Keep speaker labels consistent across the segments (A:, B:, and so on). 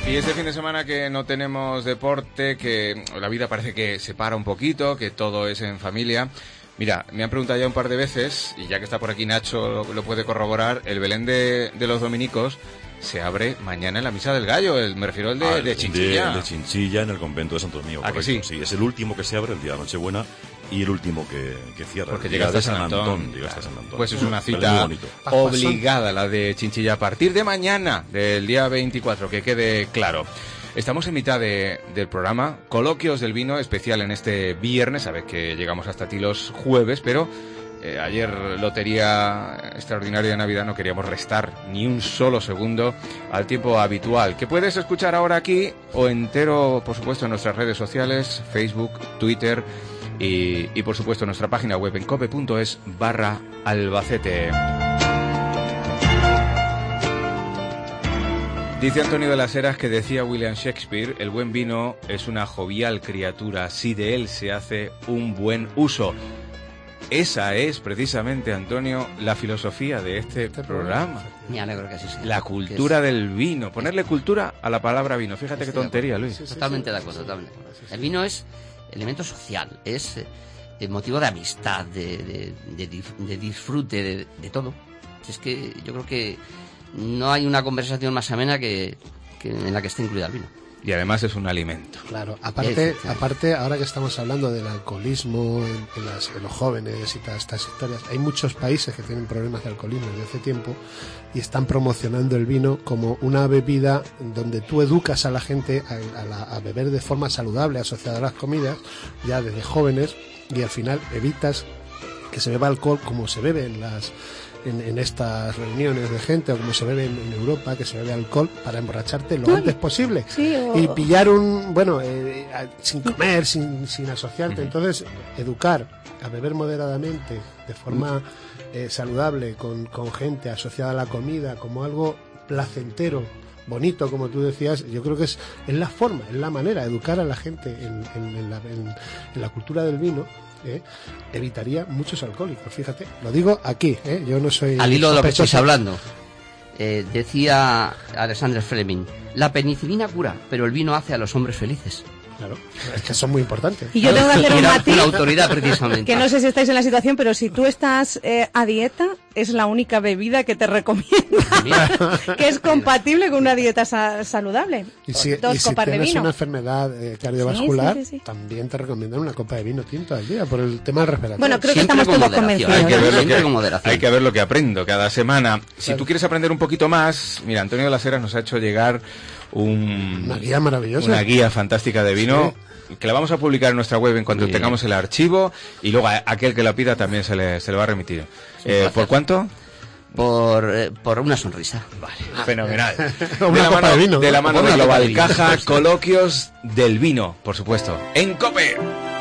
A: Y este fin de semana que no tenemos deporte, que la vida parece que se para un poquito, que todo es en familia. Mira, me han preguntado ya un par de veces, y ya que está por aquí Nacho lo puede corroborar, el Belén de los dominicos se abre mañana en la Misa del Gallo, me refiero al de Chinchilla.
B: De Chinchilla en el convento de Santo Domingo.
A: ¿A que sí?
B: Sí, es el último que se abre el día de Nochebuena y el último que cierra.
A: Porque llega hasta San Antón. Pues es una cita obligada la de Chinchilla a partir de mañana, del día 24, que quede claro. Estamos en mitad del programa, Coloquios del Vino, especial en este viernes. Sabes que llegamos hasta ti los jueves, pero ayer lotería extraordinaria de Navidad, no queríamos restar ni un solo segundo al tiempo habitual, que puedes escuchar ahora aquí o entero, por supuesto, en nuestras redes sociales, Facebook, Twitter y por supuesto en nuestra página web en cope.es/Albacete. Dice Antonio de las Heras que decía William Shakespeare: el buen vino es una jovial criatura si de él se hace un buen uso. Esa es precisamente, Antonio, la filosofía de este programa.
C: Me alegro que así sea.
A: La cultura del vino. Ponerle cultura a la palabra vino. Fíjate qué tontería, Luis.
C: Totalmente de acuerdo, totalmente. El vino es elemento social, es motivo de amistad, de disfrute, de todo. Es que yo creo que no hay una conversación más amena que en la que esté incluida el vino.
A: Y además es un alimento.
D: Claro, aparte ahora que estamos hablando del alcoholismo en los jóvenes y todas estas historias, hay muchos países que tienen problemas de alcoholismo desde hace tiempo y están promocionando el vino como una bebida donde tú educas a la gente a beber de forma saludable, asociada a las comidas, ya desde jóvenes, y al final evitas que se beba alcohol como se bebe en estas reuniones de gente, o como se bebe en Europa, que se bebe alcohol para emborracharte lo antes posible, y pillar sin comer, sin asociarte. Entonces, educar a beber moderadamente, de forma saludable, con gente asociada a la comida, como algo placentero, bonito, como tú decías, yo creo que es la forma, es la manera de educar a la gente en la cultura del vino. Evitaría muchos alcohólicos, fíjate, lo digo aquí, yo no soy
C: al hilo de lo que estáis hablando. Decía Alexander Fleming: la penicilina cura, pero el vino hace a los hombres felices.
D: Claro, es que son muy importantes.
E: Y yo tengo que hacer un matiz,
C: una autoridad precisamente.
E: Que no sé si estáis en la situación, pero si tú estás a dieta, es la única bebida que te recomiendo, que es compatible con una dieta saludable.
D: Y si tienes una enfermedad cardiovascular, también te recomiendan una copa de vino tinto al día, por el tema del respiratorio.
E: Bueno, creo que estamos todos convencidos.
A: Hay que ver lo que aprendo cada semana. Si tú quieres aprender un poquito más, mira, Antonio de las Heras nos ha hecho llegar una
D: guía maravillosa,
A: una guía fantástica de vino, que la vamos a publicar en nuestra web en cuanto tengamos el archivo, y luego a aquel que la pida también se le va a remitir. ¿Por cuánto?
C: Por una sonrisa.
A: Vale, fenomenal.
D: De
A: la mano de Global Caja, Coloquios del Vino, por supuesto, en COPE.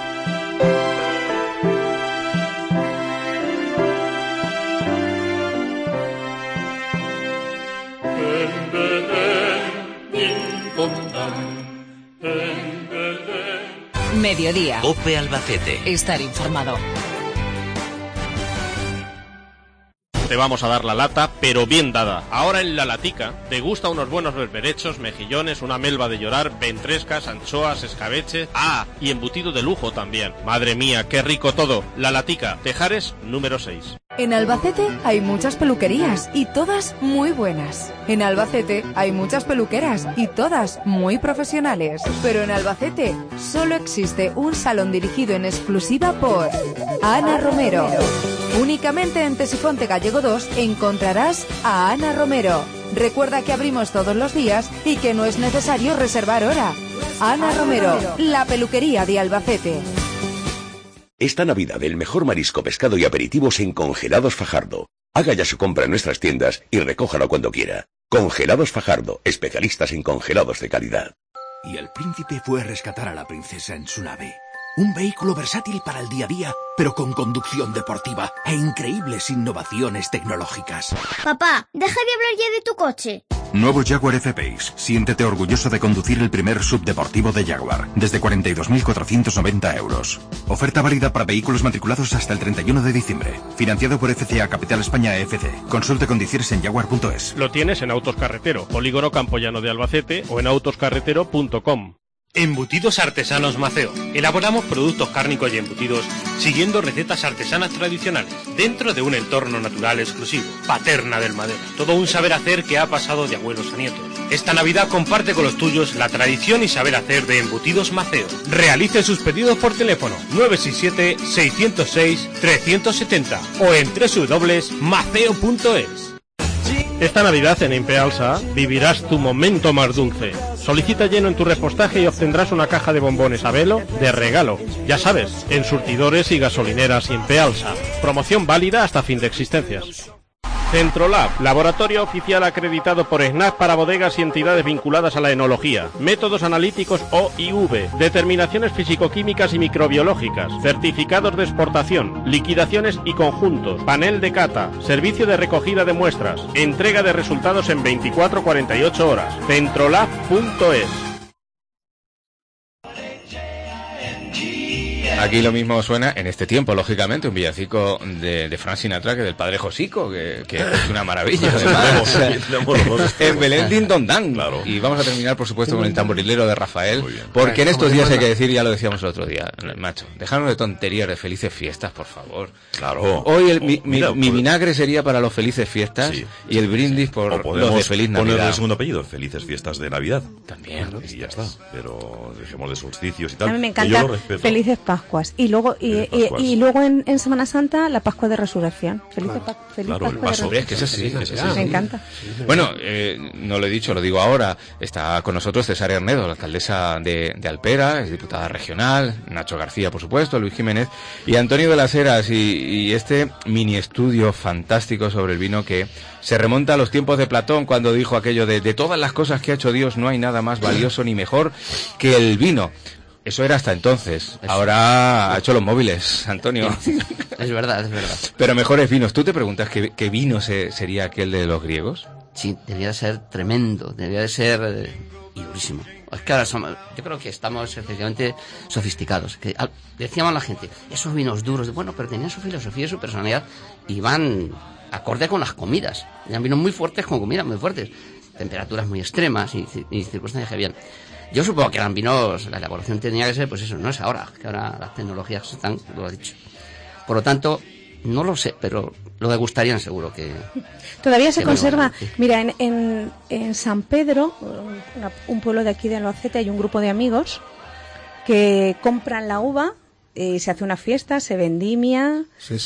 F: Mediodía.
G: COPE Albacete.
F: Estar informado.
H: Te vamos a dar la lata, pero bien dada. Ahora en La Latica te gusta unos buenos berberechos, mejillones, una melva de llorar, ventrescas, anchoas, escabeche, y embutido de lujo también. Madre mía, qué rico todo. La Latica, Tejares número 6.
I: En Albacete hay muchas peluquerías y todas muy buenas. En Albacete hay muchas peluqueras y todas muy profesionales. Pero en Albacete solo existe un salón dirigido en exclusiva por Ana Romero. Únicamente en Tesifonte Gallego 2 encontrarás a Ana Romero. Recuerda que abrimos todos los días y que no es necesario reservar hora. Ana Romero, la peluquería de Albacete.
G: Esta Navidad el mejor marisco, pescado y aperitivos en Congelados Fajardo. Haga ya su compra en nuestras tiendas y recójalo cuando quiera. Congelados Fajardo, especialistas en congelados de calidad.
J: Y el príncipe fue a rescatar a la princesa en su nave. Un vehículo versátil para el día a día, pero con conducción deportiva e increíbles innovaciones tecnológicas.
K: Papá, deja de hablar ya de tu coche. Nuevo Jaguar F-Pace. Siéntete orgulloso de conducir el primer subdeportivo de Jaguar. Desde 42.490 euros. Oferta válida para vehículos matriculados hasta el 31 de diciembre. Financiado por FCA Capital España EFC. Consulte condiciones en jaguar.es.
H: Lo tienes en Autos Carretero, Polígono Campoyano de Albacete o en autoscarretero.com.
L: Embutidos Artesanos Maceo. Elaboramos productos cárnicos y embutidos siguiendo recetas artesanas tradicionales, dentro de un entorno natural exclusivo. Paterna del Madero. Todo un saber hacer que ha pasado de abuelos a nietos. Esta Navidad comparte con los tuyos la tradición y saber hacer de Embutidos Maceo. Realice sus pedidos por teléfono 967-606-370 o en www.maceo.es.
H: Esta Navidad en Impealsa vivirás tu momento más dulce. Solicita lleno en tu repostaje y obtendrás una caja de bombones Abelo de regalo. Ya sabes, en surtidores y gasolineras Impealsa. Promoción válida hasta fin de existencias. Centrolab, laboratorio oficial acreditado por SNAP para bodegas y entidades vinculadas a la enología. Métodos analíticos OIV, determinaciones físico-químicas y microbiológicas, certificados de exportación, liquidaciones y conjuntos, panel de cata, servicio de recogida de muestras, entrega de resultados en 24-48 horas. Centrolab.es.
A: Aquí lo mismo suena en este tiempo, lógicamente, un villancico de Frank Sinatra que del padre Josico, que es una maravilla. Además, en Belén Din Don Dan. Claro. Y vamos a terminar, por supuesto, con el tamborilero de Rafael, porque en estos días hay que decir, ya lo decíamos el otro día, macho, dejadnos de tonterías, de felices fiestas, por favor.
B: Claro.
A: Hoy mi vinagre sería para los felices fiestas, sí, y el brindis por los de feliz Navidad.
B: Ponerle el segundo apellido, felices fiestas de Navidad.
A: También.
B: Y ya está. Pero dejemos de solsticios y tal.
E: A mí me encanta felices Pascuas. Y luego en Semana Santa la Pascua de Resurrección. Feliz Pascua de Resurrección.
A: Es que eso sí,
E: me encanta.
A: Bueno, no lo he dicho, lo digo ahora. Está con nosotros Cesárea Arnedo, la alcaldesa de Alpera, es diputada regional, Nacho García, por supuesto, Luis Jiménez y Antonio de las Heras, y este mini estudio fantástico sobre el vino que se remonta a los tiempos de Platón, cuando dijo aquello de todas las cosas que ha hecho Dios no hay nada más valioso ni mejor que el vino. Eso era hasta entonces. Ahora ha hecho los móviles, Antonio.
C: Es verdad.
A: Pero mejores vinos. ¿Tú te preguntas qué vino sería aquel de los griegos?
C: Sí, debía de ser tremendo, debía de ser y durísimo. Es que ahora yo creo que estamos efectivamente sofisticados. Que decíamos a la gente, esos vinos duros, bueno, pero tenían su filosofía y su personalidad y van acorde con las comidas. Eran vinos muy fuertes con comidas muy fuertes. Temperaturas muy extremas y circunstancias que habían. Yo supongo que eran vinos, la elaboración tenía que ser, pues eso, no es ahora, que ahora las tecnologías están, lo ha dicho. Por lo tanto, no lo sé, pero lo degustarían seguro que...
E: Todavía se conserva. Mira, en San Pedro, un pueblo de aquí de Albacete, hay un grupo de amigos que compran la uva, se hace una fiesta, se vendimia,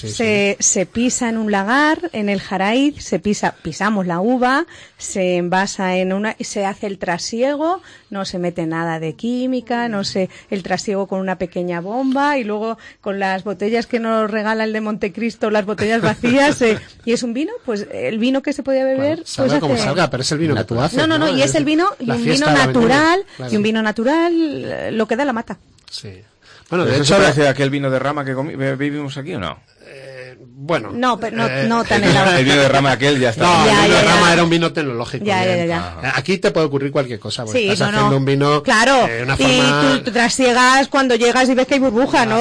E: se pisa en un lagar, en el Jaraiz, pisamos la uva, se envasa y se hace el trasiego, no se mete nada de química, el trasiego con una pequeña bomba, y luego con las botellas que nos regala el de Montecristo, las botellas vacías, y es un vino, pues el vino que se podía beber,
D: salga pues como salga, pero es el vino que tú haces.
E: No, y es el vino, y un vino natural, claro. Y un vino natural, lo que da la mata.
D: Sí.
A: Bueno, de hecho, parece aquel vino de rama que vivimos aquí, ¿o no?
D: Bueno.
E: No, pero no tan helado.
A: El vino de rama aquel ya está.
D: No, el vino de rama era un vino tecnológico.
E: Ya.
D: Aquí te puede ocurrir cualquier cosa.
E: Sí,
D: estás haciendo un vino.
E: Claro.
D: Una forma...
E: Y tú trasiegas cuando llegas y ves que hay burbuja, ¿no?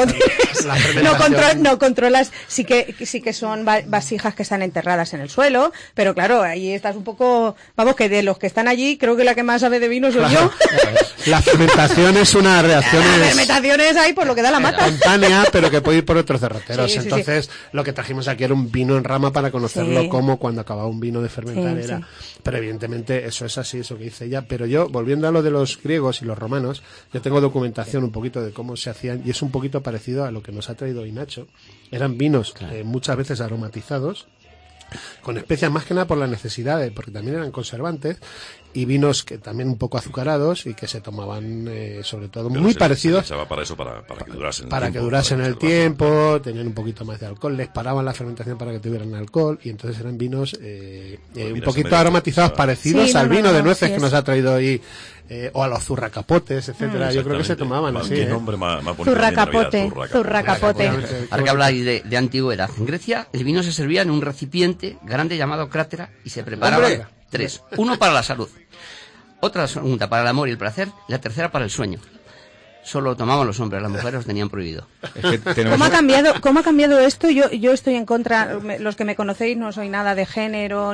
E: No controlas. Sí que son vasijas que están enterradas en el suelo, pero claro, ahí estás un poco. Vamos, que de los que están allí, creo que la que más sabe de vino soy yo.
D: La fermentación es una reacción.
E: La fermentación es ahí por lo que da la mata.
D: Espontánea, pero que puede ir por otros derroteros. Sí, entonces, lo que trajimos aquí era un vino en rama para conocerlo como cuando acababa un vino de fermentar era. Pero evidentemente eso es así, eso que dice ella. Pero yo, volviendo a lo de los griegos y los romanos, yo tengo documentación un poquito de cómo se hacían y es un poquito parecido a lo que nos ha traído hoy Nacho. Eran vinos muchas veces aromatizados, con especias más que nada por la necesidad, porque también eran conservantes, y vinos que también un poco azucarados y que se tomaban sobre todo muy parecidos.
B: Se echaba para eso, para que durasen
D: que durasen el tiempo, tenían un poquito más de alcohol, les paraban la fermentación para que tuvieran alcohol, y entonces eran vinos un poquito aromatizados, parecidos al vino de nueces que nos ha traído hoy, o a los zurracapotes, etcétera. Yo creo que se tomaban así.
B: ¿Qué nombre más
E: zurracapote.
C: Ahora que habláis de antigüedad, en Grecia el vino se servía en un recipiente grande llamado crátera y se preparaba 3. 1 para la salud. Otra segunda para el amor y el placer. La tercera para el sueño. Solo lo tomaban los hombres, las mujeres los tenían prohibido.
E: Es que ¿Cómo ha cambiado esto? Yo estoy en contra, los que me conocéis, no soy nada de género,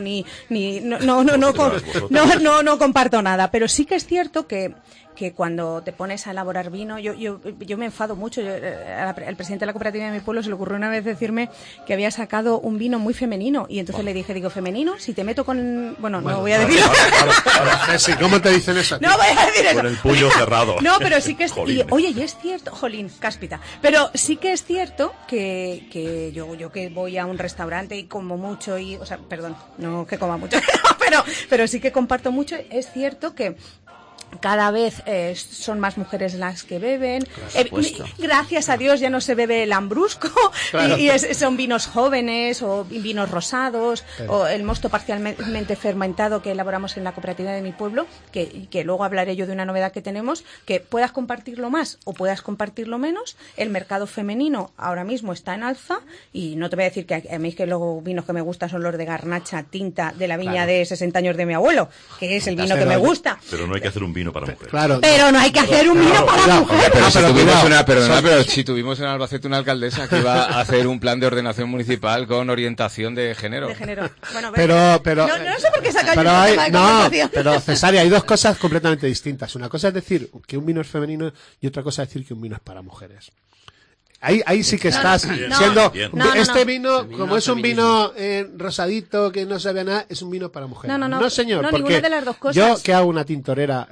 E: no comparto nada, pero sí que es cierto que cuando te pones a elaborar vino, yo me enfado mucho. El presidente de la cooperativa de mi pueblo se le ocurrió una vez decirme que había sacado un vino muy femenino, y entonces le dije, femenino, si te meto con... Bueno, no voy a decirlo.
D: Ahora, ¿cómo te dicen eso?
E: No voy a decir eso.
B: Con el puño cerrado.
E: No, pero sí que es... Y es cierto, jolín, cáspita. Pero sí que es cierto que yo que voy a un restaurante y como mucho, perdón, no que coma mucho, pero sí que comparto mucho, es cierto que cada vez son más mujeres las que beben. Gracias a Dios ya no se bebe el lambrusco, claro. y son vinos jóvenes o vinos rosados, o el mosto parcialmente fermentado que elaboramos en la cooperativa de mi pueblo, que luego hablaré yo de una novedad que tenemos, que puedas compartirlo más o puedas compartirlo menos. El mercado femenino ahora mismo está en alza, y no te voy a decir que a mí que los vinos que me gustan son los de Garnacha Tinta de la viña de 60 años de mi abuelo, que es el vino que me gusta.
B: Pero no hay que hacer un vino para mujeres.
D: Claro.
E: Pero no hay que hacer un vino para mujeres.
A: Pero si tuvimos en Albacete una alcaldesa que iba a hacer un plan de ordenación municipal con orientación de género.
E: Bueno,
D: pero
E: no sé por qué saca yo el tema de conversación.
D: Pero Cesaria, hay dos cosas completamente distintas. Una cosa es decir que un vino es femenino y otra cosa es decir que un vino es para mujeres. Ahí sí que estás siendo... Este vino, como es un vino rosadito, que no sabe nada, es un vino para mujeres. No, señor, porque
E: ninguna de las dos cosas.
D: Yo que hago una tintorera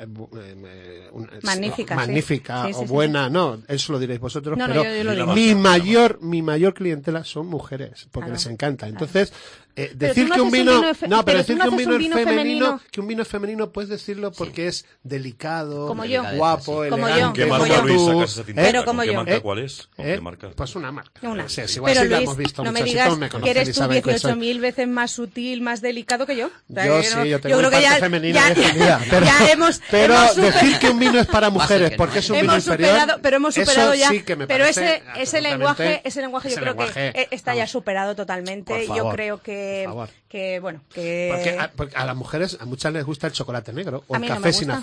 E: magnífica
D: o buena, eso lo diréis vosotros, pero
E: yo lo digo.
D: mi mayor clientela son mujeres, porque les encanta. Entonces, decir que un vino es femenino, puedes decirlo porque es delicado, guapo, elegante.
B: ¿Qué marca, Luis, sacas esa tinta?
E: Pero como
B: ¿Qué
E: yo.
B: marca cuál es? ¿Qué marca?
D: Pues una marca.
E: Pero
D: sí, la hemos visto
E: no me
D: muchas,
E: digas
D: me
E: que eres tú 18.000 veces más sutil, más delicado que yo.
D: Yo tengo
E: creo que
D: femenina
E: pero
D: decir que un vino es para mujeres porque es un vino inferior,
E: pero hemos superado ya.
D: Sí que me
E: pero
D: parece
E: ese lenguaje yo creo que está ya superado totalmente. Yo creo que
D: porque a las mujeres, a muchas les gusta el chocolate negro o el café sin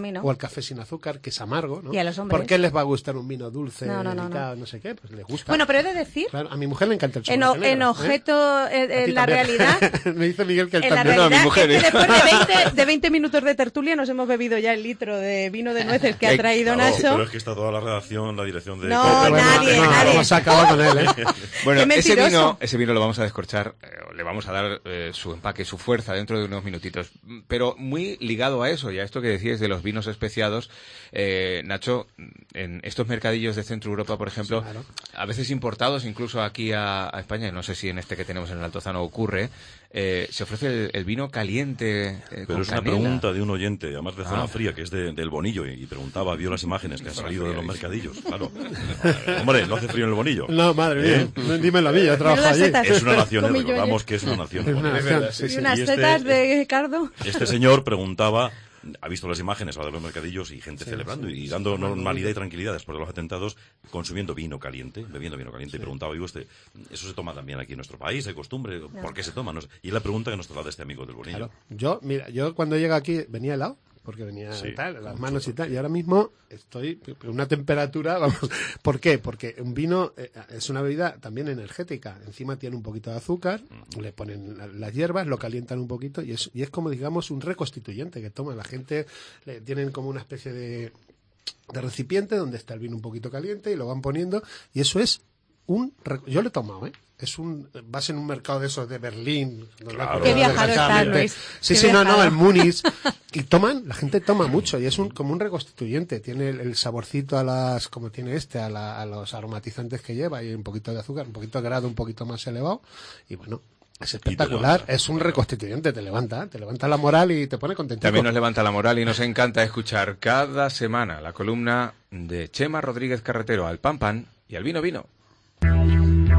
D: azúcar, que es amargo, ¿no?
E: Y a los hombres.
D: ¿Por qué les va a gustar un vino dulce, delicado, no sé qué? Pues les gusta.
E: Bueno, pero he de decir,
D: claro, a mi mujer le encanta el chocolate negro.
E: En objeto, en la realidad,
D: me dice Miguel que
E: en la realidad es que después de 20 minutos de tertulia nos hemos bebido ya el litro de vino de nueces que ha traído Nacho.
B: Pero es que está toda la redacción, la dirección de...
E: nadie.
D: Vamos a acabar con él,
A: Bueno, ese vino lo vamos a descorchar, le vamos a dar su empaque, su fuerza dentro de unos minutitos. Pero muy ligado a eso y a esto que decías de los vinos especiados, Nacho, en estos mercadillos de Centro Europa, por ejemplo,
D: sí, claro,
A: a veces importados incluso aquí a España, no sé si en este que tenemos en el Altozano ocurre, se ofrece el vino caliente
B: pero es
A: canela.
B: Una pregunta de un oyente, además de Zona Fría, que es del Bonillo, y preguntaba, vio las imágenes que han salido de los mercadillos, claro. Hombre, ¿no hace frío en el Bonillo?
D: No, madre mía, dímelo a mí, yo trabajo allí.
B: Es una nación, recordamos que es una nación.
D: Es una nación,
E: y unas tetas de Ricardo.
B: Este señor preguntaba, ha visto las imágenes de los mercadillos y gente celebrando y dando normalidad y tranquilidad después de los atentados, consumiendo vino caliente, bebiendo vino caliente. Y preguntaba, digo, ¿eso se toma también aquí en nuestro país? ¿Hay costumbre? ¿Por qué se toma? No sé. Y es la pregunta que nos traslada este amigo del Bonillo.
D: Claro. Yo cuando llego aquí venía helado, porque venía las manos y tal, y ahora mismo estoy en una temperatura, vamos, ¿por qué? Porque un vino es una bebida también energética, encima tiene un poquito de azúcar, le ponen las hierbas, lo calientan un poquito y es como, digamos, un reconstituyente que toma la gente, tienen como una especie de recipiente donde está el vino un poquito caliente y lo van poniendo, y eso es yo lo he tomado, vas en un mercado de esos de Berlín.
B: Claro.
E: Qué viajado está, Luis.
D: Sí, el Muniz. Y la gente toma mucho y es como un reconstituyente. Tiene el saborcito como tiene a los aromatizantes que lleva y un poquito de azúcar, un poquito de grado un poquito más elevado. Y bueno, es espectacular, es un reconstituyente, te levanta la moral y te pone contento.
A: También nos levanta la moral y nos encanta escuchar cada semana la columna de Chema Rodríguez Carretero al pan pan y al vino vino.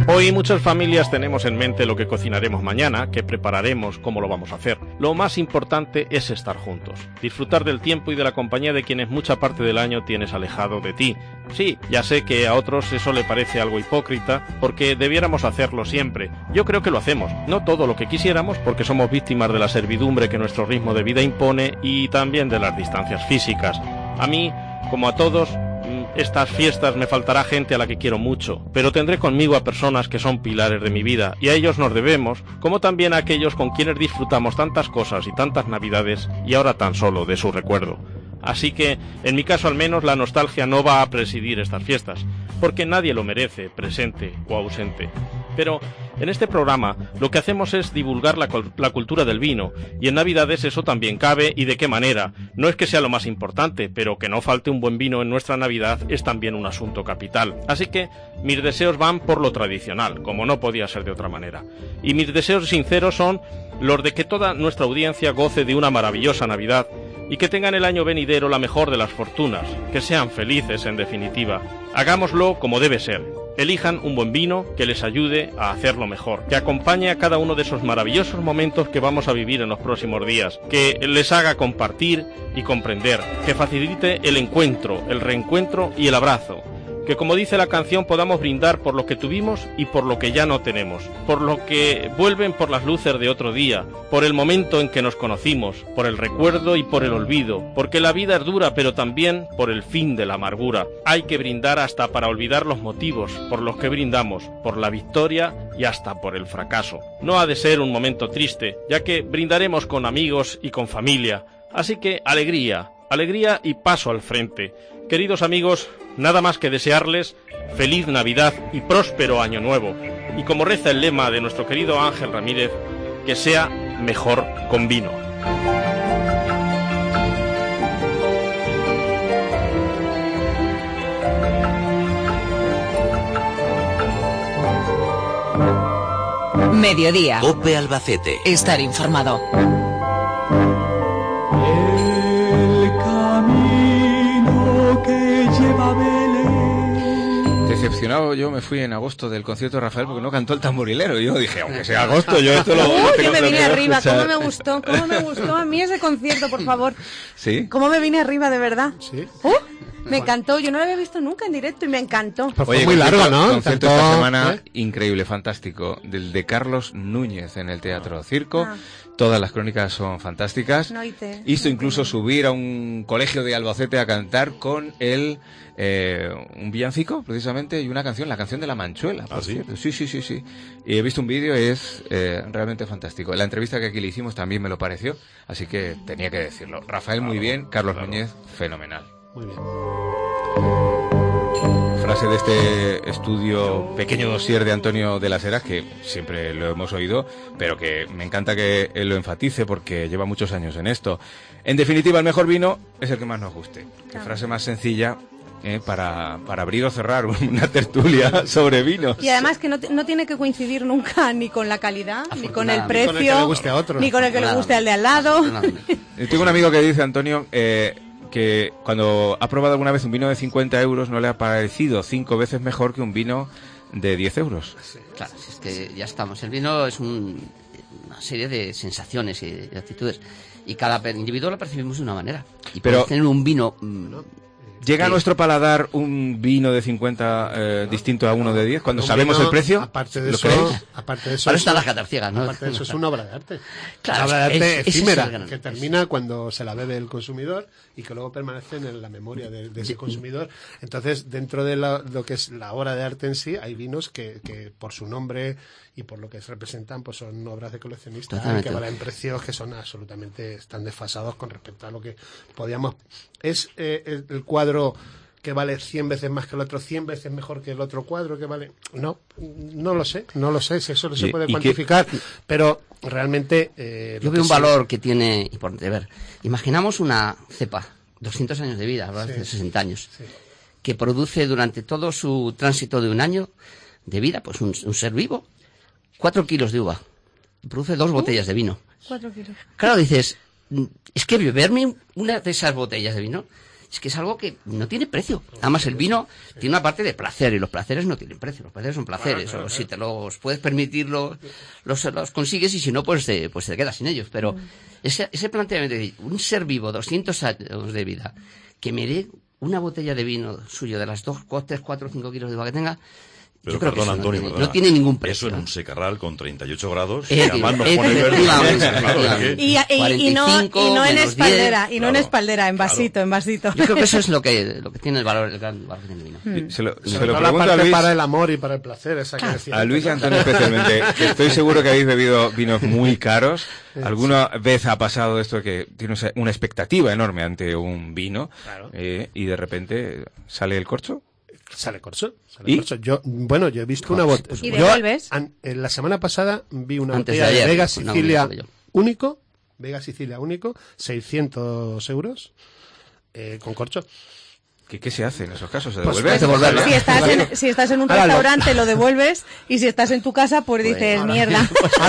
H: Hoy muchas familias tenemos en mente lo que cocinaremos mañana, qué prepararemos, cómo lo vamos a hacer. Lo más importante es estar juntos, disfrutar del tiempo y de la compañía de quienes mucha parte del año tienes alejado de ti. Sí, ya sé que a otros eso le parece algo hipócrita, porque debiéramos hacerlo siempre. Yo creo que lo hacemos, no todo lo que quisiéramos, porque somos víctimas de la servidumbre que nuestro ritmo de vida impone y también de las distancias físicas. A mí, como a todos, estas fiestas me faltará gente a la que quiero mucho, pero tendré conmigo a personas que son pilares de mi vida, y a ellos nos debemos, como también a aquellos con quienes disfrutamos tantas cosas y tantas navidades, y ahora tan solo de su recuerdo. Así que, en mi caso al menos, la nostalgia no va a presidir estas fiestas, porque nadie lo merece, presente o ausente. Pero en este programa lo que hacemos es divulgar la cultura del vino, y en Navidades eso también cabe, y de qué manera. No es que sea lo más importante, pero que no falte un buen vino en nuestra Navidad es también un asunto capital. Así que mis deseos van por lo tradicional, como no podía ser de otra manera. Y mis deseos sinceros son los de que toda nuestra audiencia goce de una maravillosa Navidad, y que tengan el año venidero la mejor de las fortunas, que sean felices en definitiva. Hagámoslo como debe ser. Elijan un buen vino que les ayude a hacerlo mejor, que acompañe a cada uno de esos maravillosos momentos que vamos a vivir en los próximos días, que les haga compartir y comprender, que facilite el encuentro, el reencuentro y el abrazo. Que, como dice la canción, podamos brindar por lo que tuvimos y por lo que ya no tenemos, por lo que vuelven por las luces de otro día, por el momento en que nos conocimos, por el recuerdo y por el olvido, porque la vida es dura, pero también por el fin de la amargura. Hay que brindar hasta para olvidar los motivos por los que brindamos, por la victoria y hasta por el fracaso. No ha de ser un momento triste, ya que brindaremos con amigos y con familia. Así que alegría, alegría y paso al frente. Queridos amigos, nada más que desearles feliz Navidad y próspero Año Nuevo. Y como reza el lema de nuestro querido Ángel Ramírez, que sea mejor con vino.
F: Mediodía.
M: COPE Albacete.
F: Estar informado.
A: Decepcionado yo me fui en agosto del concierto de Rafael porque no cantó el tamborilero. Yo dije, aunque sea agosto, yo esto lo
E: que me vine arriba, cómo me gustó a mí ese concierto, por favor.
A: ¿Sí?
E: Cómo me vine arriba, de verdad.
D: Sí.
E: Me encantó, yo no lo había visto nunca en directo y me encantó.
D: Pues fue muy largo, ¿no?
A: Concierto esta semana increíble, fantástico, del de Carlos Núñez en el Teatro Circo. Todas las crónicas son fantásticas. Hizo incluso subir a un colegio de Albacete a cantar con él un villancico, precisamente, y una canción, la canción de La Manchuela.
B: ¿Ah, sí?
A: Sí. Y he visto un vídeo, es realmente fantástico. La entrevista que aquí le hicimos también me lo pareció, así que tenía que decirlo. Rafael muy bien, Carlos Núñez fenomenal.
D: Muy bien.
A: Frase de este estudio, pequeño dossier de Antonio de las Heras, que siempre lo hemos oído, pero que me encanta que él lo enfatice porque lleva muchos años en esto. En definitiva, el mejor vino es el que más nos guste. Qué frase más sencilla para abrir o cerrar una tertulia sobre vinos.
E: Y además que no tiene que coincidir nunca ni con la calidad, ni con el precio,
D: ni con el que le guste a otro,
E: ni con el que le guste al de al lado.
A: Tengo un amigo que dice, Antonio, que cuando ha probado alguna vez un vino de 50 euros no le ha parecido 5 veces mejor que un vino de 10 euros.
C: Claro, si es que ya estamos. El vino es una serie de sensaciones y de actitudes. Y cada individuo lo percibimos de una manera. Y pero tener un vino...
A: ¿Llega a nuestro paladar un vino de 50 distinto a uno de 10 cuando sabemos el precio?
D: Aparte de eso,
C: Para están las catarciegas, ¿no?
D: Aparte de eso es una obra de arte.
C: Claro,
D: una obra de arte efímera que termina cuando se la bebe el consumidor y que luego permanece en la memoria de ese consumidor. Entonces, dentro de lo que es la obra de arte en sí, hay vinos que por su nombre y por lo que se representan, pues son obras de coleccionistas que valen precios que son están desfasados con respecto a lo que podíamos. Es el cuadro que vale 100 veces más que el otro, 100 veces mejor que el otro cuadro que vale. No lo sé, si eso no se puede cuantificar, pero realmente
C: yo veo un valor que tiene importante. A ver, imaginamos una cepa, 200 años de vida, ¿verdad? 60 años, que produce durante todo su tránsito de un año de vida, pues un ser vivo, 4 kilos de uva, produce 2 botellas de vino.
E: 4 kilos.
C: Claro, dices, es que beberme una de esas botellas de vino Es que es algo que no tiene precio. Además, el vino tiene una parte de placer y los placeres no tienen precio. Los placeres son placeres. O si te los puedes permitir, los consigues, y si no, pues te quedas sin ellos. Pero ese planteamiento de un ser vivo, 200 años de vida, que me dé una botella de vino suyo de las 2, 3, 4, 5 kilos de uva que tenga,
B: pero
C: yo creo
B: perdón,
C: que
B: Antonio,
C: no tiene ningún precio.
B: Eso en un secarral con 38 grados, y además nos pone verdes.
E: Y no en espaldera, y no en espaldera, en vasito, en vasito.
C: Yo creo que eso es lo que tiene el gran valor del vino.
A: Se lo
D: la
A: pregunto
D: parte
A: a Luis,
D: para el amor y para el placer, esa que decía.
A: a Luis y Antonio especialmente, que estoy seguro que habéis bebido vinos muy caros. ¿Alguna vez ha pasado esto que tienes una expectativa enorme ante un vino y de repente sale el corcho?
D: Sale corcho.
A: ¿Y?
D: Yo he visto una botella.
E: ¿Y devuelves?
D: La semana pasada vi una
C: Antes
D: botella
C: de ayer,
D: de Vega
C: no,
D: Sicilia
C: no,
D: único. Vega Sicilia único, 600 euros con corcho.
A: ¿Qué se hace en esos casos? ¿Se
D: Pues
A: devuelve?
E: Si estás en un restaurante lo devuelves, y si estás en tu casa pues dices mierda.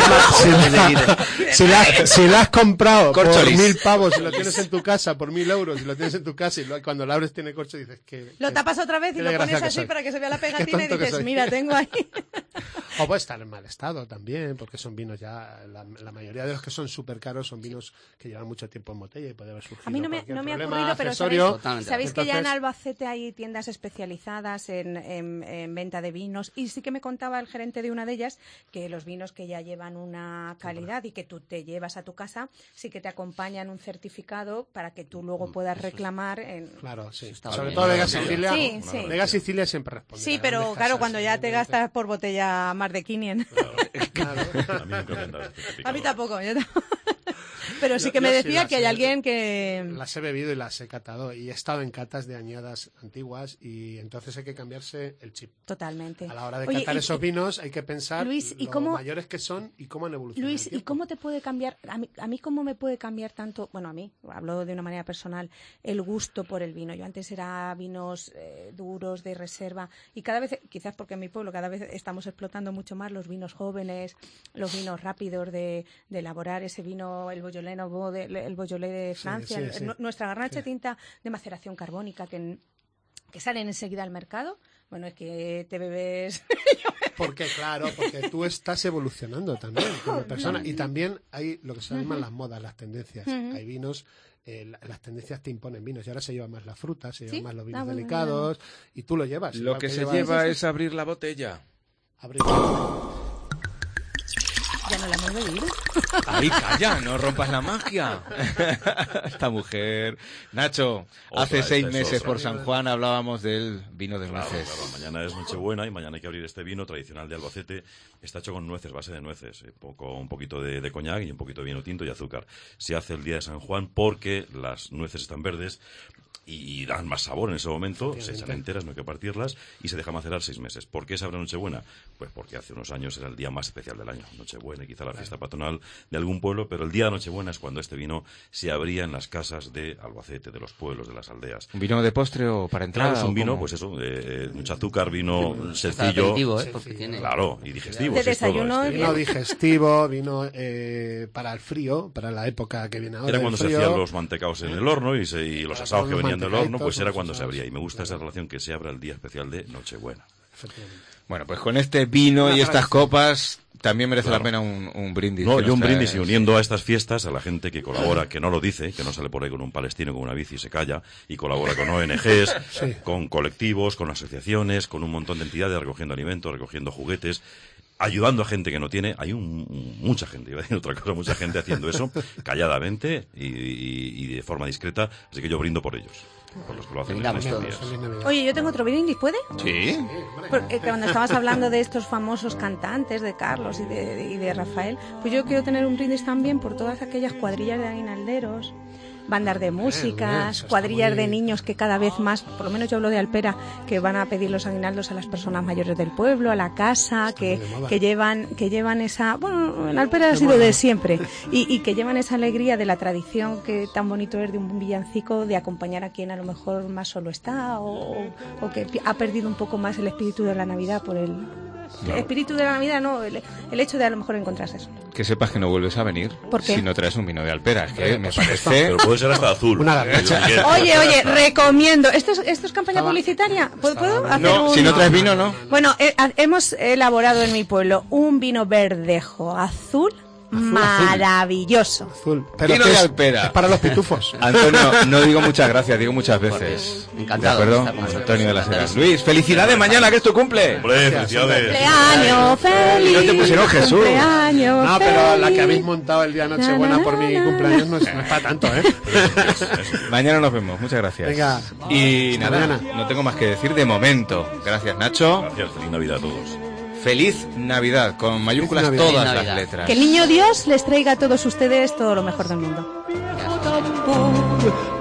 D: Si la has comprado por
A: Corcholis.
D: 1.000 pavos y lo tienes en tu casa, por 1.000 euros y lo tienes en tu casa, y cuando la abres tiene corcho, dices que...
E: Lo tapas otra vez y lo pones así para que se vea la pegatina y dices, mira, tengo ahí.
D: O puede estar en mal estado también, porque son vinos ya, la mayoría de los que son súper caros son vinos que llevan mucho tiempo en botella y puede haber surgido
E: A mí no me
D: cualquier
E: ha
D: problema
E: ocurrido, pero
D: accesorio.
E: sabéis que ya en Albacete hay tiendas especializadas en venta de vinos, y sí que me contaba el gerente de una de ellas que los vinos que ya llevan una calidad y que tú te llevas a tu casa, sí que te acompañan un certificado para que tú luego puedas reclamar.
D: Claro, sí. Sobre todo Vega Sicilia.
E: Sí.
D: Vega Sicilia siempre responde.
E: Sí, pero claro, cuando ya te gastas por botella más de 500.
D: Claro.
E: A mí tampoco. Pero sí que me decía que hay alguien que...
D: Las he bebido y las he catado, y he estado en catas de añadas antiguas, y entonces hay que cambiarse el chip.
E: Totalmente.
D: A la hora de catar esos vinos hay que pensar,
E: Luis,
D: lo mayores que son y cómo han evolucionado.
E: Luis, ¿y cómo te puede cambiar? A mí cómo me puede cambiar tanto, bueno, a mí, hablo de una manera personal, el gusto por el vino. Yo antes era vinos duros, de reserva, y cada vez, quizás porque en mi pueblo cada vez estamos explotando mucho más los vinos jóvenes, los vinos rápidos de elaborar ese vino, el Beaujolais Nouveau, el Beaujolais de Francia,
D: sí.
E: Nuestra Garnacha tinta de maceración carbónica que salen enseguida al mercado. Bueno, es que te bebes...
D: Porque tú estás evolucionando también como persona, y también hay lo que se llaman las modas, las tendencias. Hay vinos, las tendencias te imponen vinos, y ahora se lleva más la fruta, se llevan más los vinos delicados, y tú lo llevas.
A: Lo que se lleva es abrir la botella.
E: Ya no la hemos bebido.
A: Ahí, calla, no rompas la magia. Esta mujer. Nacho, hace 6 meses por San Juan hablábamos del vino de nueces.
B: Claro, mañana es Nochebuena y mañana hay que abrir este vino tradicional de Albacete. Está hecho con nueces, base de nueces. Un poquito de coñac y un poquito de vino tinto y azúcar. Se hace el día de San Juan porque las nueces están verdes y dan más sabor en ese momento, se echan enteras, no hay que partirlas, y se deja macerar 6 meses. ¿Por qué se abre Nochebuena? Pues porque hace unos años era el día más especial del año. Nochebuena y quizá la fiesta patronal de algún pueblo, pero el día de Nochebuena es cuando este vino se abría en las casas de Albacete, de los pueblos, de las aldeas.
A: ¿Un vino de postre o para entrar?
B: Claro, es un vino, pues eso, mucho azúcar, vino sencillo.
C: Porque tiene...
B: Claro, y digestivo.
E: De desayuno.
D: Vino digestivo, vino para el frío, para la época que viene ahora.
B: Era cuando se
D: frío.
B: hacían los mantecaos en el horno y los asados que venían del horno, pues era cuando se abría. Y me gusta esa relación que se abra el día especial de Nochebuena.
A: Bueno, pues con este vino y estas copas también merece la pena un brindis.
B: No, yo un brindis, y uniendo a estas fiestas a la gente que colabora, que no lo dice, que no sale por ahí con un palestino con una bici y se calla, y colabora con ONGs, con colectivos, con asociaciones, con un montón de entidades recogiendo alimentos, recogiendo juguetes, ayudando a gente que no tiene. Hay mucha gente, iba a decir otra cosa, mucha gente haciendo eso calladamente y de forma discreta, así que yo brindo por ellos, por los que lo hacen en estos días.
E: Oye, yo tengo otro brindis, ¿puede?
A: Sí.
E: Porque cuando estabas hablando de estos famosos cantantes, de Carlos y de Rafael, pues yo quiero tener un brindis también por todas aquellas cuadrillas de aguinalderos, bandas de músicas, cuadrillas de niños que cada vez más, por lo menos yo hablo de Alpera, que van a pedir los aguinaldos a las personas mayores del pueblo, a la casa, que llevan esa, bueno, en Alpera ha sido de siempre, y que llevan esa alegría de la tradición que tan bonito es de un villancico, de acompañar a quien a lo mejor más solo está, o que ha perdido un poco más el espíritu de la Navidad por el Claro. Espíritu de la Navidad, no, el hecho de a lo mejor encontrarse eso.
A: Que sepas que no vuelves a venir si no traes un vino de Alpera. Es que me parece...
B: Pero puede ser hasta azul.
D: Una garnacha.
E: Oye, recomiendo. ¿Esto es campaña publicitaria? ¿Puedo hacer
A: no, si no traes vino, no.
E: Bueno, hemos elaborado en mi pueblo un vino verdejo azul. Maravilloso.
D: Azul. Pero
A: vino de Alpera.
D: Es para los pitufos.
A: Antonio, no digo muchas gracias, digo muchas veces.
C: Encantado.
A: ¿De acuerdo? Antonio de las Heras. Luis, felicidades mañana, que es tu cumple.
B: Hombre, felicidades.
E: Cumpleaños feliz.
A: No te pusieron Jesús.
E: Cumpleaños
D: no, pero
E: feliz.
D: la que habéis montado el día Nochebuena por mi cumpleaños no es para tanto, ¿eh?
A: Mañana nos vemos, muchas gracias.
D: Venga.
A: Y nada,
D: mañana.
A: no tengo más que decir de momento. Gracias, Nacho.
B: Gracias, feliz Navidad a todos.
A: Feliz Navidad, con mayúsculas
D: Navidad.
A: todas
C: Feliz Navidad.
A: las letras.
E: Que el niño Dios les traiga a todos ustedes todo lo mejor del mundo.
C: Ya está.